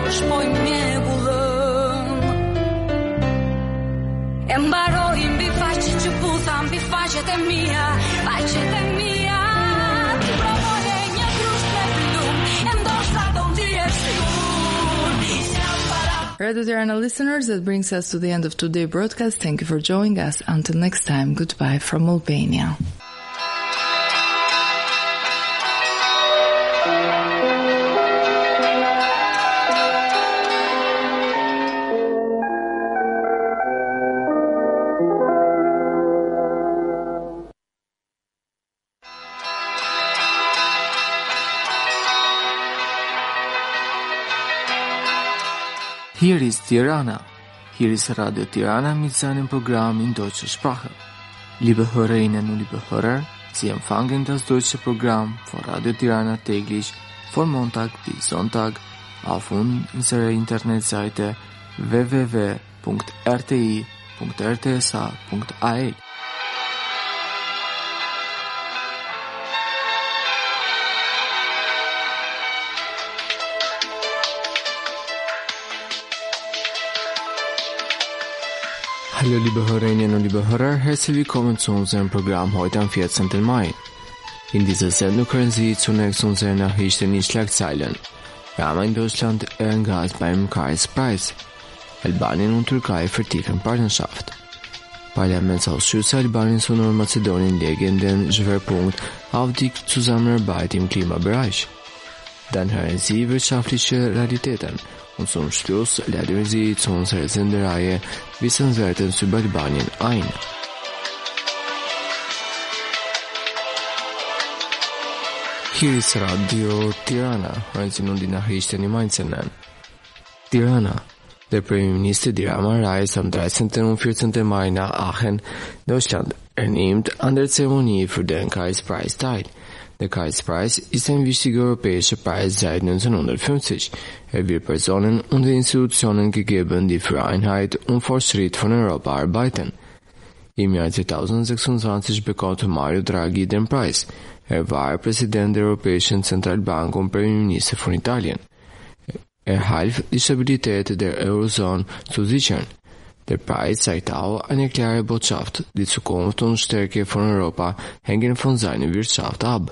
shpoj mjegullën. E mbaroj mbi faqe që putha, mbi faqet e mia, faqet e mia. Ti provoje një grusht me plum, e ndoshta do ndihesh sigur. Radio Tirana listeners, that brings us to the end of today's broadcast. Thank you for joining us. Until next time, goodbye from Albania. Hier ist Tirana. Hier ist Radio Tirana mit seinem Programm in deutscher Sprache. Liebe Hörerinnen und liebe Hörer, Sie empfangen das deutsche Programm von Radio Tirana täglich von Montag bis Sonntag auf unserer Internetseite www.rti.rtsa.al. Hallo liebe Hörerinnen und liebe Hörer, herzlich willkommen zu unserem Programm heute am 14. Mai. In dieser Sendung können Sie zunächst unsere Nachrichten in Schlagzeilen. Wir haben in Deutschland Ehrengas beim Karlspreis. Albanien und Türkei vertiefen Partnerschaft. Parlamentsausschüsse Albaniens und Nordmazedonien legen den Schwerpunkt auf die Zusammenarbeit im Klimabereich. Dann hören Sie wirtschaftliche Realitäten. Und zum Schluss laden wir Sie zu unserer Sendereihe Wissenswertes über Albanien ein. Hier ist Radio Tirana. Hören Sie nun die Nachrichten im Einzelnen. Tirana. Der Premierminister Diraman reist am 13. und 14. Mai nach Aachen, Deutschland. Er nimmt an der Zeremonie für den Karlspreis teil. Der Karlspreis ist ein wichtiger europäischer Preis seit 1950. Er wird Personen und Institutionen gegeben, die für Einheit und Fortschritt von Europa arbeiten. Im Jahr 2026 bekommt Mario Draghi den Preis. Er war Präsident der Europäischen Zentralbank und Premierminister von Italien. Er half, die Stabilität der Eurozone zu sichern. Der Preis zeigt auch eine klare Botschaft. Die Zukunft und Stärke von Europa hängen von seiner Wirtschaft ab.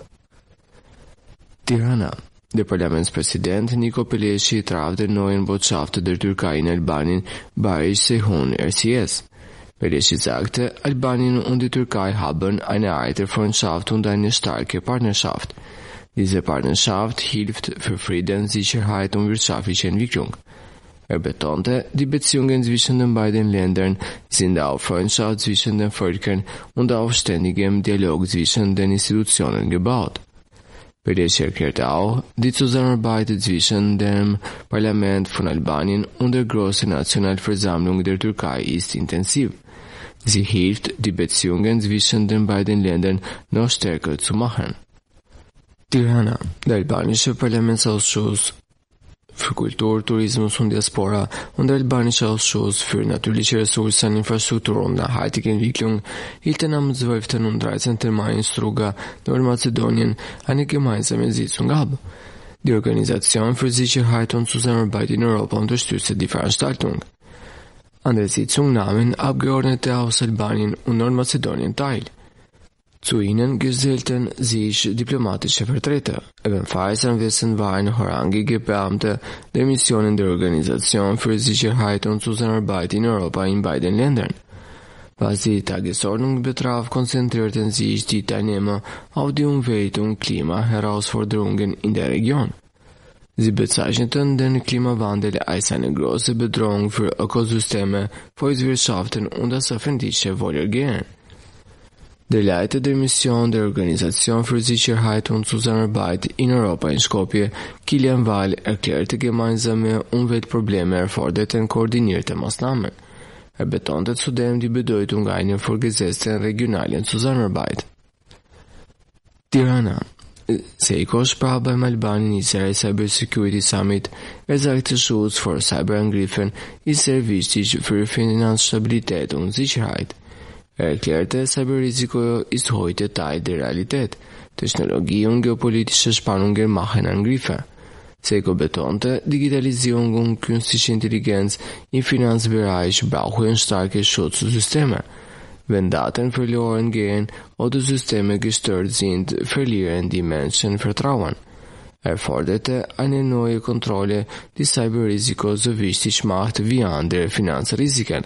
Tirana. Der Parlamentspräsident Niko Peleci traf den neuen Botschafter der Türkei in Albanien, Barış Sehun RCS. Peleci sagte, Albanien und die Türkei haben eine alte Freundschaft und eine starke Partnerschaft. Diese Partnerschaft hilft für Frieden, Sicherheit und wirtschaftliche Entwicklung. Er betonte, die Beziehungen zwischen den beiden Ländern sind auf Freundschaft zwischen den Völkern und auf ständigem Dialog zwischen den Institutionen gebaut. Peleci erklärte auch, die Zusammenarbeit zwischen dem Parlament von Albanien und der Großen Nationalversammlung der Türkei ist intensiv. Sie hilft, die Beziehungen zwischen den beiden Ländern noch stärker zu machen. Tirana. Der albanische Parlamentsausschuss für Kultur, Tourismus und Diaspora und der albanische Ausschuss für natürliche Ressourcen, Infrastruktur und nachhaltige Entwicklung hielten am 12. und 13. Mai in Struga, Nordmazedonien, eine gemeinsame Sitzung ab. Die Organisation für Sicherheit und Zusammenarbeit in Europa unterstützte die Veranstaltung. An der Sitzung nahmen Abgeordnete aus Albanien und Nordmazedonien teil. Zu ihnen gesellten sich diplomatische Vertreter. Ebenfalls anwesend waren horangige Beamte der Missionen der Organisation für Sicherheit und Zusammenarbeit in Europa in beiden Ländern. Was die Tagesordnung betraf, konzentrierten sich die Teilnehmer auf die Umwelt- und Klimaherausforderungen in der Region. Sie bezeichneten den Klimawandel als eine große Bedrohung für Ökosysteme, Volkswirtschaften und das öffentliche Wohlergehen. Der Leiter der Mission der Organisation für Sicherheit und Zusammenarbeit in Europa in Skopje, Kilian Wall, erklärte, gemeinsame Umweltprobleme erforderten koordinierte Maßnahmen. Er betonte zudem die Bedeutung einer fortgesetzten regionalen Zusammenarbeit. Tirana. Seiko sprach beim Albanien-Israel Cybersecurity Summit. Er sagte, Schutz vor Cyberangriffen ist sehr wichtig für Finanzstabilität und Sicherheit. Er erklärte, Cyberrisiko ist heute Teil der Realität. Technologie und geopolitische Spannungen machen Angriffe. Seco betonte, Digitalisierung und künstliche Intelligenz im Finanzbereich brauchen starke Schutzsysteme. Wenn Daten verloren gehen oder Systeme gestört sind, verlieren die Menschen Vertrauen. Er forderte eine neue Kontrolle, die Cyberrisiko so wichtig macht wie andere Finanzrisiken.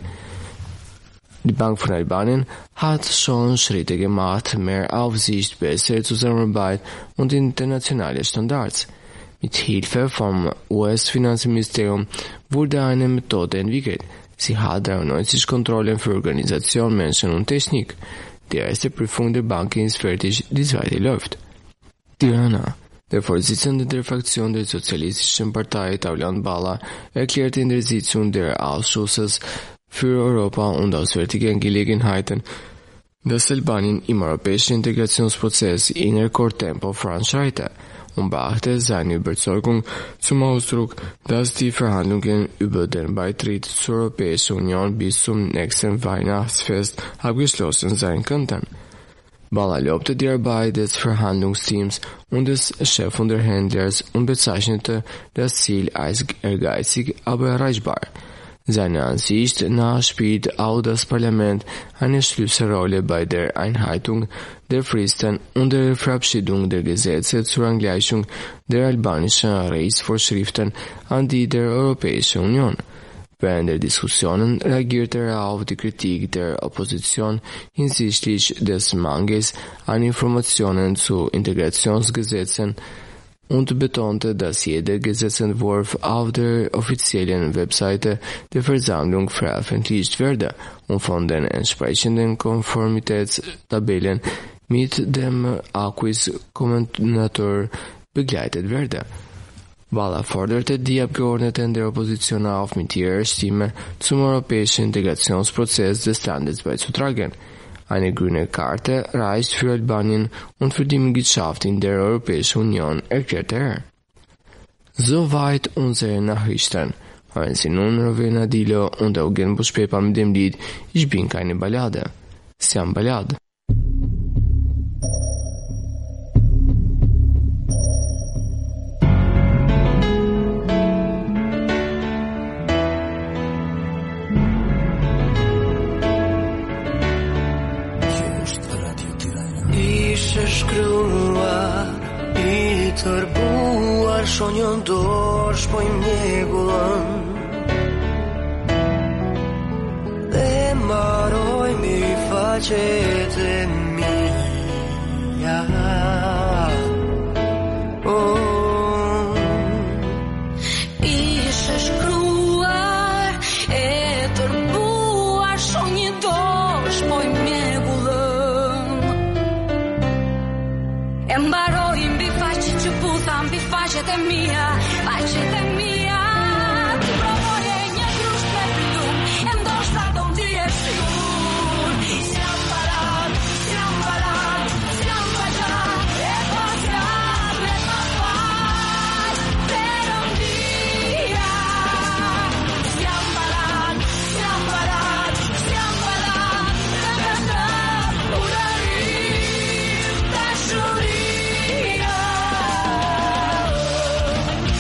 Die Bank von Albanien hat schon Schritte gemacht, mehr Aufsicht, bessere Zusammenarbeit und internationale Standards. Mit Hilfe vom US-Finanzministerium wurde eine Methode entwickelt. Sie hat 93 Kontrollen für Organisation, Menschen und Technik. Die erste Prüfung der Banken ist fertig, die zweite läuft. Tirana. Der Vorsitzende der Fraktion der Sozialistischen Partei, Taulan Bala, erklärte in der Sitzung der Ausschusses für Europa und Auswärtige Angelegenheiten, dass Albanien im europäischen Integrationsprozess in Rekordtempo voranschreitet und brachte seine Überzeugung zum Ausdruck, dass die Verhandlungen über den Beitritt zur Europäischen Union bis zum nächsten Weihnachtsfest abgeschlossen sein könnten. Bala lobte die Arbeit des Verhandlungsteams und des Chefunterhändlers und bezeichnete das Ziel als ehrgeizig, aber erreichbar. Seiner Ansicht nach spielt auch das Parlament eine Schlüsselrolle bei der Einhaltung der Fristen und der Verabschiedung der Gesetze zur Angleichung der albanischen Rechtsvorschriften an die der Europäischen Union. Während der Diskussionen reagierte er auf die Kritik der Opposition hinsichtlich des Mangels an Informationen zu Integrationsgesetzen und betonte, dass jeder Gesetzentwurf auf der offiziellen Webseite der Versammlung veröffentlicht werde und von den entsprechenden Konformitätstabellen mit dem Acquis-Kommentator begleitet werde. Bala forderte die Abgeordneten der Opposition auf, mit ihrer Stimme zum europäischen Integrationsprozess des Landes beizutragen. Eine grüne Karte reicht für Albanien und für die Mitgliedschaft in der Europäischen Union, erklärte er. Soweit unsere Nachrichten. Hören Sie nun Rowena Dilo und Eugen Buschpepa mit dem Lied Ich bin keine Ballade. Siam Ballad. I tërbuar shonjën dorsh po I mjegullën dhe maroj mi faqet e mija Ishe shkruar e tërbuar shonjë dorsh po I mjegullën E mbaroj mbi faqet që putha mbi faqet e mia Ti provoje një grusht me plum E ndoshta do m'tyje sigur Siam balad E pas rad, e pas faj Pero m'dia Siam balad Në të urarim Dashuria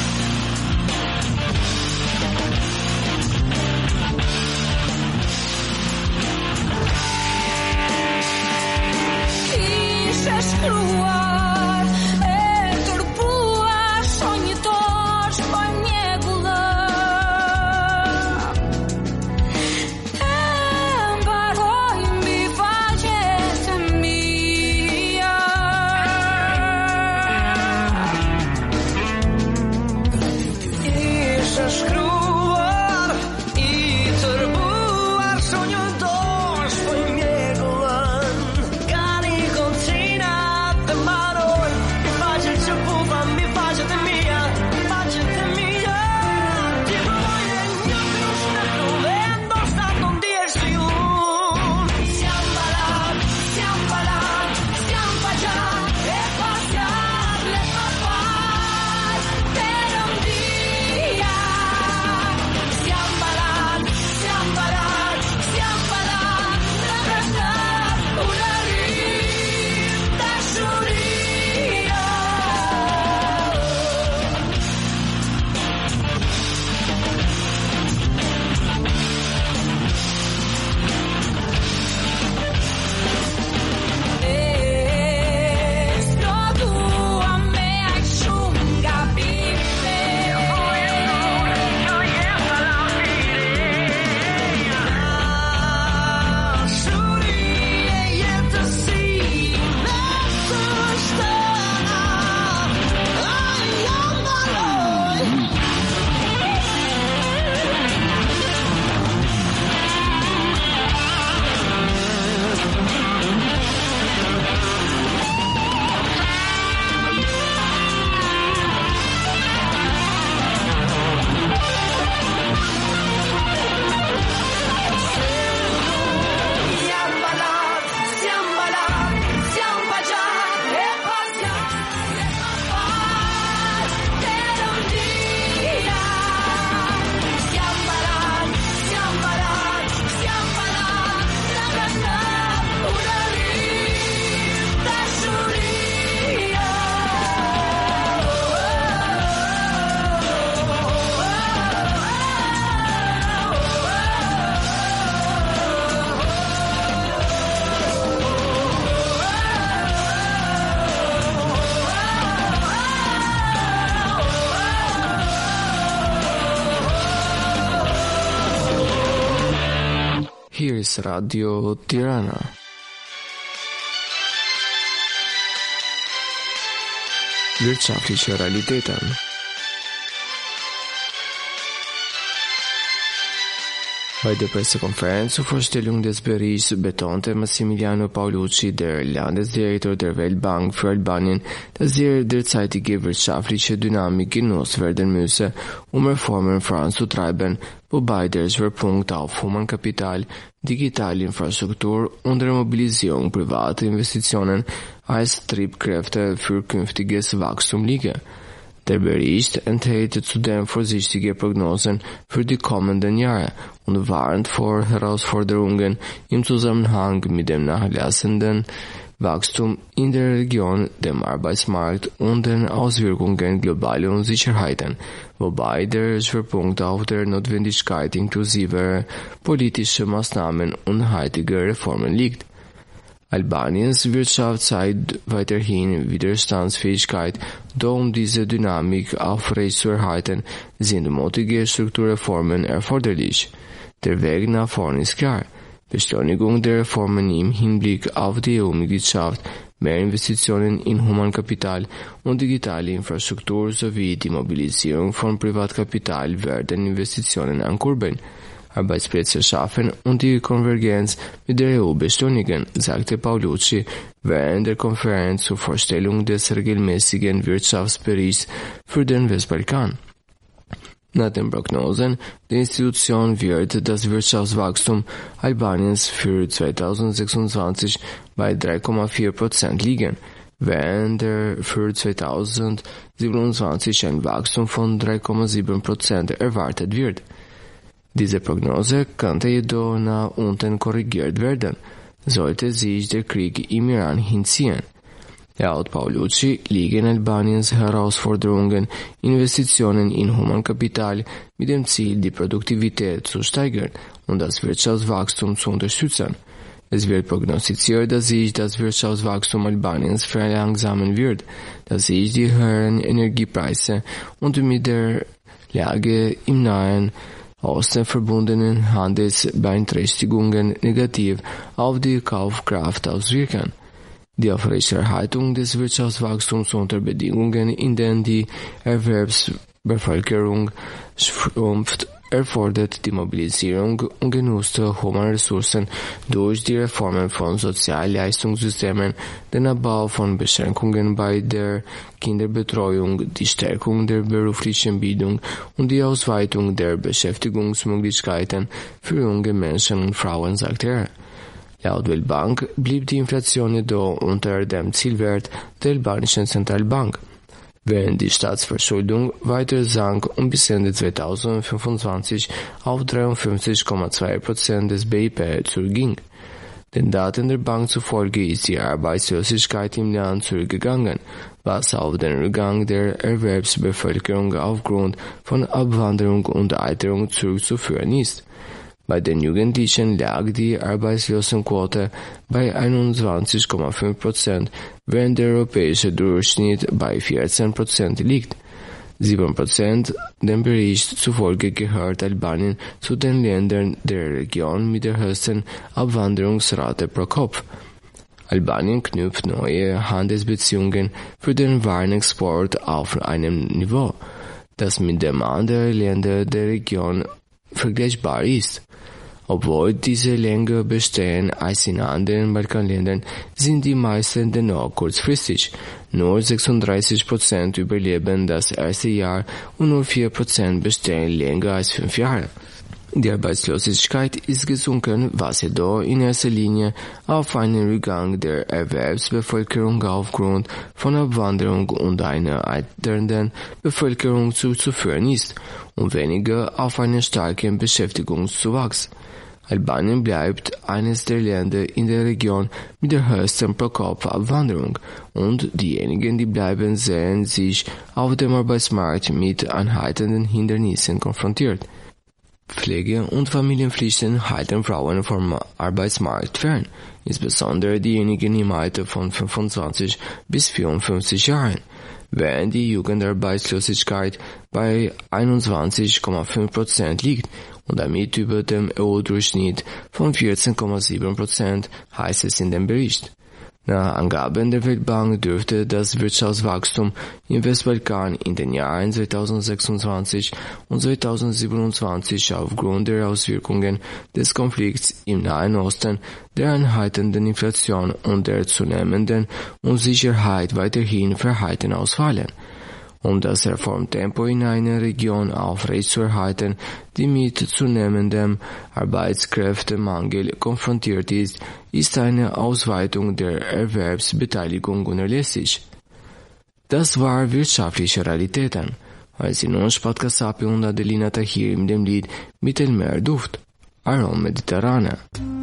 Hier ist Radio Tirana. Wirtschaftliche Realitäten. Bei der Pressekonferenz zur Vorstellung des Berichts betonte Massimiliano Paolucci, der Landesdirektor der Weltbank für Albanien, dass die derzeitige wirtschaftliche Dynamik genutzt werden müsse, um Reformen voranzutreiben, wobei der Schwerpunkt auf Humankapital, digitale Infrastruktur und der Mobilisierung privater Investitionen als Triebkräfte für künftiges Wachstum liege. Der Bericht enthält zudem vorsichtige Prognosen für die kommenden Jahre und warnt vor Herausforderungen im Zusammenhang mit dem nachlassenden Wachstum in der Region, dem Arbeitsmarkt und den Auswirkungen globaler Unsicherheiten, wobei der Schwerpunkt auf der Notwendigkeit inklusiver politischer Maßnahmen und nachhaltiger Reformen liegt. Albaniens Wirtschaft zeigt weiterhin Widerstandsfähigkeit, doch um diese Dynamik aufrechtzuerhalten, sind mutige Strukturreformen erforderlich. Der Weg nach vorn ist klar. Beschleunigung der Reformen im Hinblick auf die EU-Mitgliedschaft, mehr Investitionen in Humankapital und digitale Infrastruktur sowie die Mobilisierung von Privatkapital werden Investitionen ankurbeln, Arbeitsplätze schaffen und die Konvergenz mit der EU beschleunigen, sagte Paolucci während der Konferenz zur Vorstellung des regelmäßigen Wirtschaftsberichts für den Westbalkan. Nach den Prognosen der Institution wird das Wirtschaftswachstum Albaniens für 2026 bei 3,4% liegen, während für 2027 ein Wachstum von 3,7% erwartet wird. Diese Prognose könnte jedoch nach unten korrigiert werden, sollte sich der Krieg im Iran hinziehen. Laut Paolucci liegen Albaniens Herausforderungen, Investitionen in Humankapital mit dem Ziel, die Produktivität zu steigern und das Wirtschaftswachstum zu unterstützen. Es wird prognostiziert, dass sich das Wirtschaftswachstum Albaniens verlangsamen wird, dass sich die höheren Energiepreise und mit der Lage im Nahen Osten verbundenen Handelsbeeinträchtigungen negativ auf die Kaufkraft auswirken. Die Aufrechterhaltung des Wirtschaftswachstums unter Bedingungen, in denen die Erwerbsbevölkerung schrumpft, erfordert die Mobilisierung ungenutzter Humanressourcen durch die Reformen von Sozialleistungssystemen, den Abbau von Beschränkungen bei der Kinderbetreuung, die Stärkung der beruflichen Bildung und die Ausweitung der Beschäftigungsmöglichkeiten für junge Menschen und Frauen, sagte er. Laut Weltbank blieb die Inflation jedoch unter dem Zielwert der albanischen Zentralbank, während die Staatsverschuldung weiter sank und bis Ende 2025 auf 53,2% des BIP zurückging. Den Daten der Bank zufolge ist die Arbeitslosigkeit im Land zurückgegangen, was auf den Rückgang der Erwerbsbevölkerung aufgrund von Abwanderung und Alterung zurückzuführen ist. Bei den Jugendlichen lag die Arbeitslosenquote bei 21,5%, während der europäische Durchschnitt bei 14% liegt. 7% dem Bericht zufolge gehört Albanien zu den Ländern der Region mit der höchsten Abwanderungsrate pro Kopf. Albanien knüpft neue Handelsbeziehungen für den Warenexport auf einem Niveau, das mit dem anderen Ländern der Region vergleichbar ist. Obwohl diese länger bestehen als in anderen Balkanländern, sind die meisten dennoch kurzfristig. Nur 36% überleben das erste Jahr und nur 4% bestehen länger als 5 Jahre. Die Arbeitslosigkeit ist gesunken, was jedoch in erster Linie auf einen Rückgang der Erwerbsbevölkerung aufgrund von Abwanderung und einer alternden Bevölkerung zuzuführen ist und weniger auf einen starken Beschäftigungszuwachs. Albanien bleibt eines der Länder in der Region mit der höchsten Pro-Kopf-Abwanderung und diejenigen, die bleiben, sehen sich auf dem Arbeitsmarkt mit anhaltenden Hindernissen konfrontiert. Pflege- und Familienpflichten halten Frauen vom Arbeitsmarkt fern, insbesondere diejenigen im Alter von 25 bis 54 Jahren, während die Jugendarbeitslosigkeit bei 21,5% liegt und damit über dem EU-Durchschnitt von 14,7%, heißt es in dem Bericht. Nach Angaben der Weltbank dürfte das Wirtschaftswachstum im Westbalkan in den Jahren 2026 und 2027 aufgrund der Auswirkungen des Konflikts im Nahen Osten, der anhaltenden Inflation und der zunehmenden Unsicherheit weiterhin verhalten ausfallen. Um das Reformtempo in einer Region aufrechtzuerhalten, die mit zunehmendem Arbeitskräftemangel konfrontiert ist eine Ausweitung der Erwerbsbeteiligung unerlässlich. Das war wirtschaftliche Realitäten. Als in uns Podcast und Adelina Tahir in dem Lied Mittelmeerduft, Arom Mediterrane.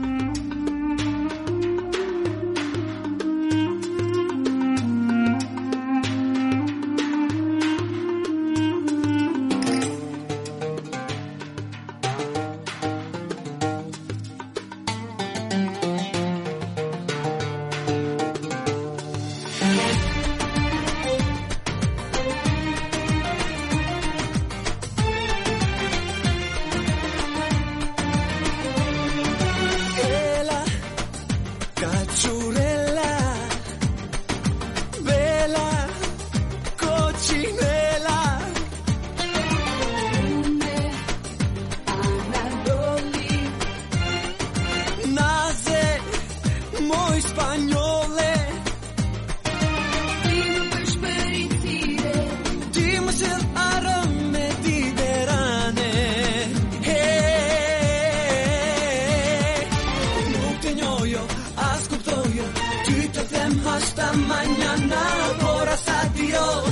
Hasta mañana, horas adiós,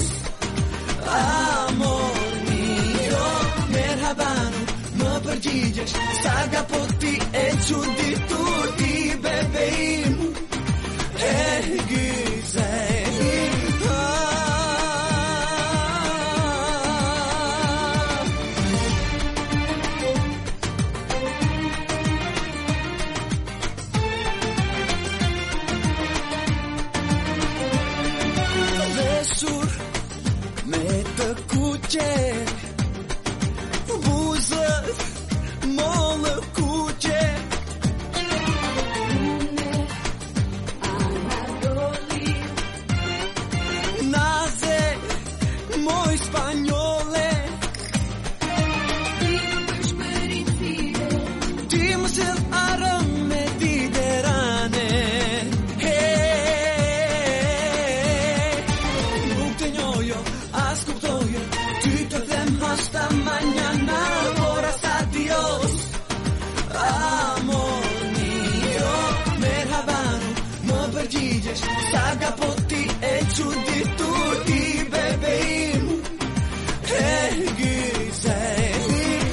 amor mio. Merhabano, mă përgjigjesh, saga po ti e çuditur ti bebeim, e güzelim. Me të kuqe, buzët, mollë kuqe. Anadoli, naze, moj spanjole. Ti më shpërithire, ti më sjell arëm mediterane. Hasta mañana, horas adiós, amor mio. Merhabano, mă përgjigjesh, saga po ti e çuditur ti bebeim, e güzelim.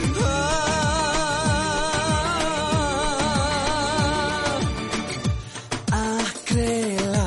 Acrela.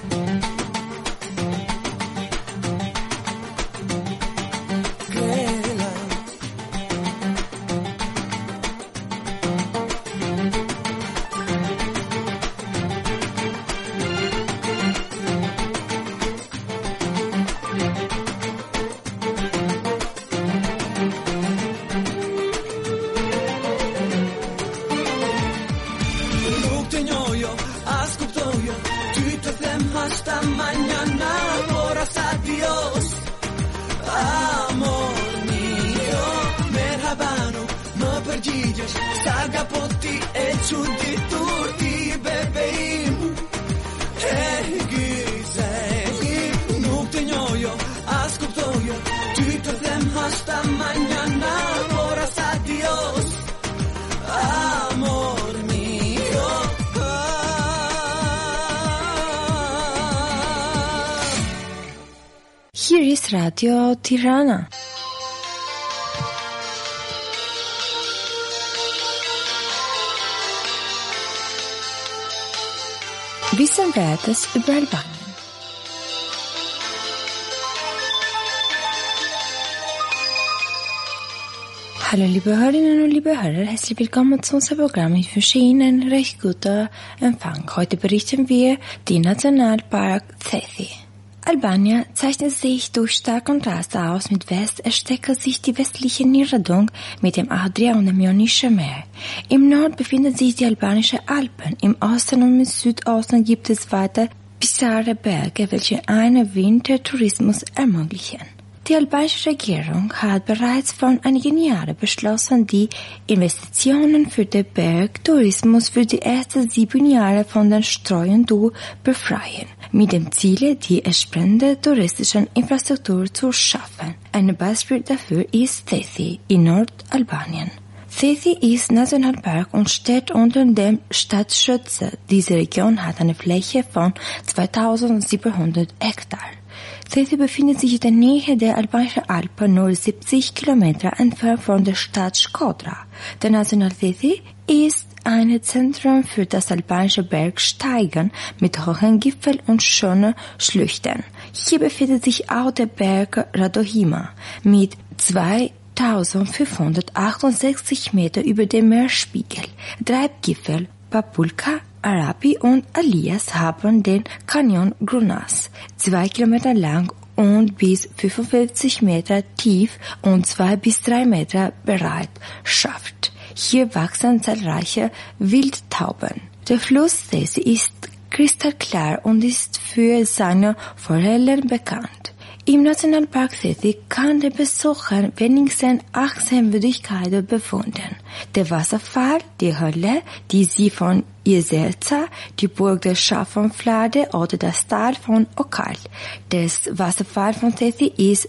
Hasta mañana, horas adiós, amor mio. Merhabano, mă përgjigjesh, saga po ti e çuditur ti bebeim, e güzelim. Nuk të njojo, as kuptojo, ty të them hasta mañana, horas adiós, amor mio. Here is Radio Tirana. Wissen Wertes über Albanien. Hallo liebe Hörerinnen und liebe Hörer, herzlich willkommen zu unserem Programm mit verschiedenen recht guter Empfang. Heute berichten wir die Nationalpark Thethi. Albanien zeichnet sich durch starke Kontraste aus. Mit West erstreckt sich die westliche Niederung mit dem Adria und dem Ionischen Meer. Im Nord befinden sich die albanischen Alpen. Im Osten und im Südosten gibt es weiter bizarre Berge, welche einen Wintertourismus ermöglichen. Die albanische Regierung hat bereits vor einigen Jahren beschlossen, die Investitionen für den Bergtourismus für die ersten 7 Jahre von den Steuern zu befreien, mit dem Ziel, die entsprechende touristische Infrastruktur zu schaffen. Ein Beispiel dafür ist Thethi in Nordalbanien. Thethi ist Nationalpark und steht unter dem Staatsschutz. Diese Region hat eine Fläche von 2700 Hektar. Thethi befindet sich in der Nähe der albanischen Alpen, nur 70 Kilometer entfernt von der Stadt Shkodra. Der National Thethi ist ein Zentrum für das albanische Bergsteigen mit hohen Gipfeln und schönen Schlüchten. Hier befindet sich auch der Berg Radohima mit 2568 Meter über dem Meeresspiegel. 3 Gipfel, Papulka, Arapi und Alias haben den Canyon Grunas, 2 Kilometer lang und bis 55 Meter tief und 2 bis 3 Meter breit schafft. Hier wachsen zahlreiche Wildtauben. Der Fluss Thethi ist kristallklar und ist für seine Forellen bekannt. Im Nationalpark Thethi kann der Besucher wenigstens 8 Sehenswürdigkeiten bewundern. Der Wasserfall, die Höhle, die See von Jezerza, die Burg der Schaffenflade oder das Tal von Okal. Das Wasserfall von Thethi ist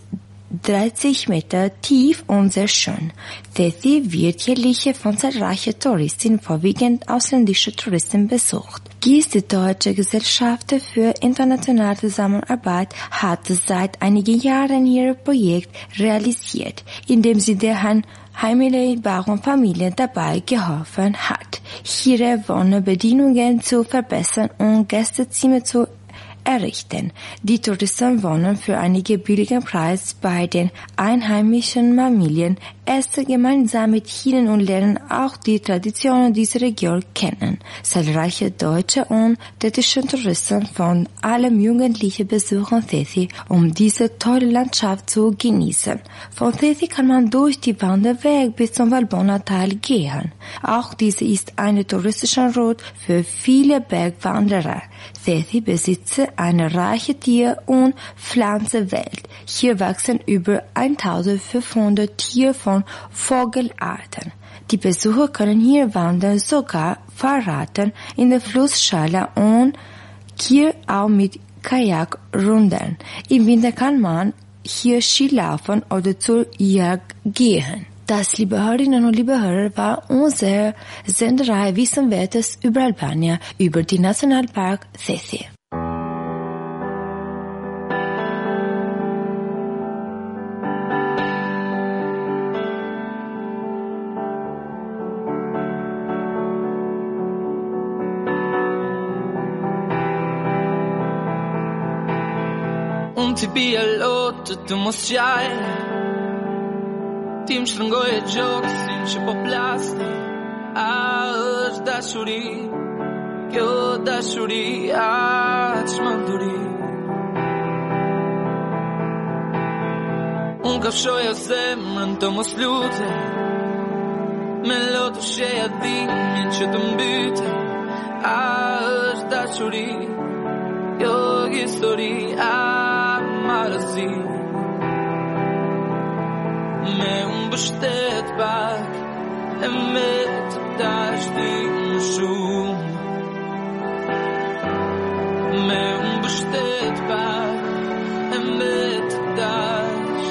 30 Meter tief und sehr schön. Thethi wird jährlich von zahlreichen Touristen, vorwiegend ausländische Touristen, besucht. Die Deutsche Gesellschaft für internationale Zusammenarbeit hat seit einigen Jahren ihr Projekt realisiert, indem sie der heimbaren Familien dabei geholfen hat, ihre Wohnbedingungen zu verbessern und Gästezimmer zu errichten. Die Touristen wohnen für einige billigen Preis bei den einheimischen Familien, essen gemeinsam mit ihnen und lernen auch die Traditionen dieser Region kennen. Zahlreiche deutsche und städtische Touristen von allem Jugendlichen besuchen Thethi, um diese tolle Landschaft zu genießen. Von Thethi kann man durch die Wanderweg bis zum Valbona-Tal gehen. Auch diese ist eine touristische Route für viele Bergwanderer. Thethi besitzt eine reiche Tier- und Pflanzenwelt. Hier wachsen über 1500 Tier- von Vogelarten. Die Besucher können hier wandern, sogar Fahrraden in der Flussschale und hier auch mit Kajak rudern. Im Winter kann man hier Skilaufen oder zur Jagd gehen. Das, liebe Hörerinnen und liebe Hörer, war unsere Sendereihe Wissenwertes über Albanien, über den Nationalpark Thethi. Ti bia lotë të mos qaj Ti më shtrëngoj e gjoksin që po plasti A është dashuri Kjo dashuri A çmenduri Unë kafshoja zemrën të mos lute Me lotë sheja dhimin që të mbyte A është dashuri Kjo histori marësi Me unë bështet pak E me të dash dy më shumë Me unë bështet pak E me të dash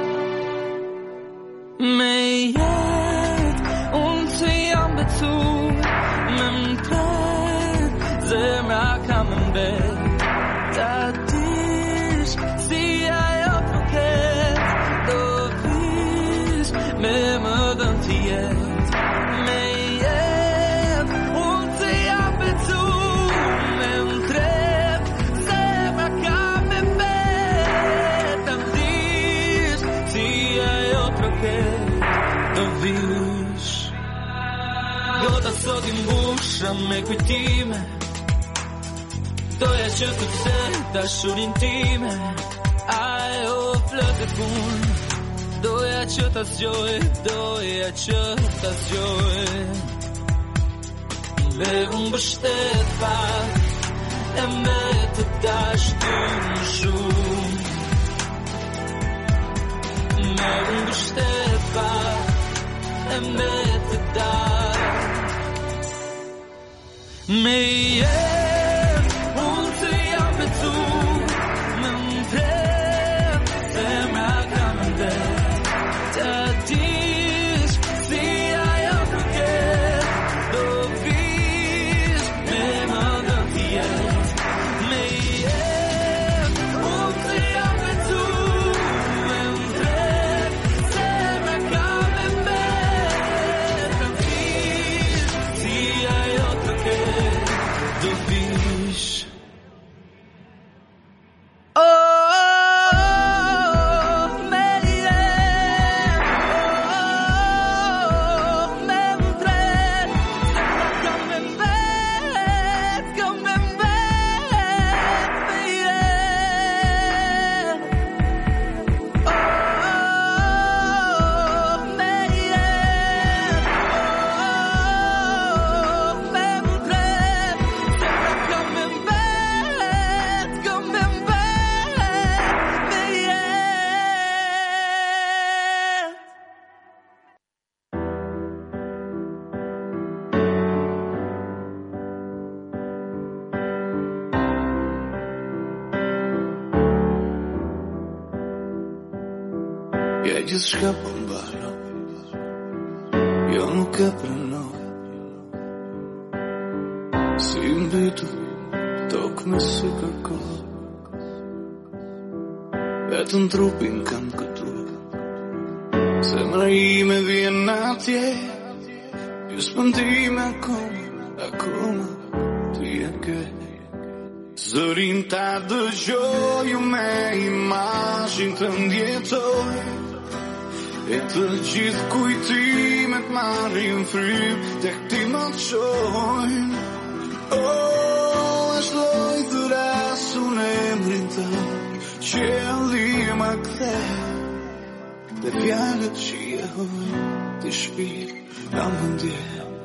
Me jet Unë të jam betu Me më tret Zemra ka më mbet Ta dish Si ajo përket Do vish Me më dën të jet Me jet Unë të jam betu Me më tret Zemra ka më mbet Ta dish Si ajo përket Do vish Gota sot I mbusha me kujtime Doja që të pse dashurin time ajo flëtet pun. Doja që ta zgjoj, doja që ta zgjoj. Me unë bështet pak e me të dash ty më shumë. Me unë bështet pak e me të dash. Me jem unë të jam me tu, me më tret, zemra ka më ndet. Ta dish si ajo përket, do vish me më dhe tjet. Me jem unë të jam me tu, me më tret, zemra ka më ndet. Ta dish si ajo përket, do vish. Ja gjithë shka pëmbaro, jo nuk e pranoj. Si mbitu, tok me si kërkoj. Vetën trupin kam këtu, zemra ime vjen atje. Ju s'pëndime akoma, ti e ke. Zërin ta dëgjoju me imazhin të ndjetoj. E të gjithë kujtimet marrin frym, tek ti më qojnë. Është loj të rasun e emrin të, qelli më kthe. Dhe fjalët që jehojnë, të shpirë, kam hëndje.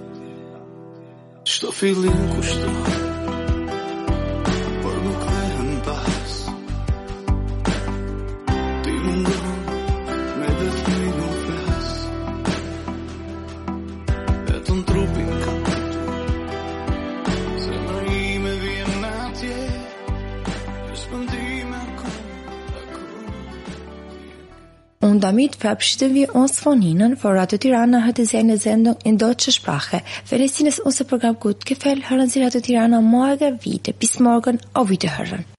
Qto fillim kushtoj, por nuk vehen pas. Ti mungon me vetëm në flas. Vetëm trupin kam këtu, zemra ime vjen atje. S'pëndime akoma. Und damit verabschieden wir uns von Ihnen. Vor Radio Tirana hatte Sie eine Sendung in deutscher Sprache. Wenn es Ihnen unser Programm gut gefällt, hören Sie Radio Tirana morgen wieder. Bis morgen, auf Wiederhören.